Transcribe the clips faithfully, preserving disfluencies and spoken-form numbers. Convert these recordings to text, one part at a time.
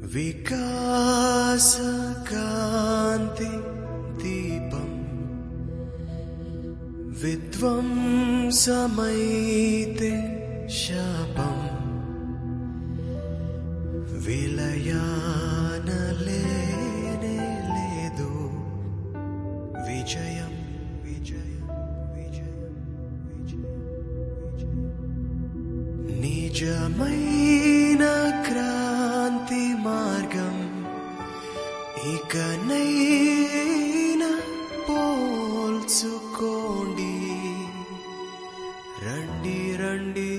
వికాస కాంతి దీపం విధ్వంసమైతే శాపం విలయాన లేనే లేదు విజయం విజయం విజయం విజయం విజయం నిజమైన క్రాంతి మార్గం ఇకనైనా పోల్చుకోండి రండి రండి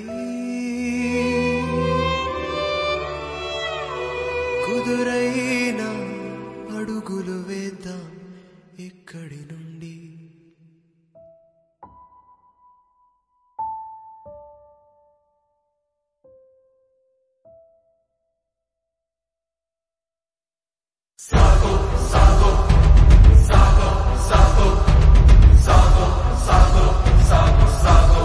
కుదురైన అడుగులు వేద్దాం ఇక్కడి నుండి. Sago, sago, sago, sago, sago, sago, sago, sago.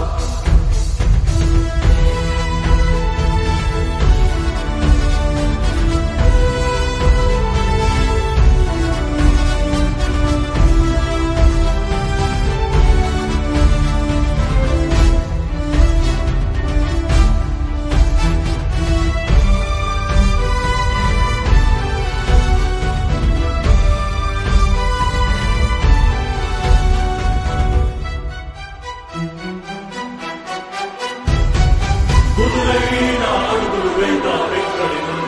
కుదురైన అడుగులు వేద్దాం ఇక్కడి నుండి.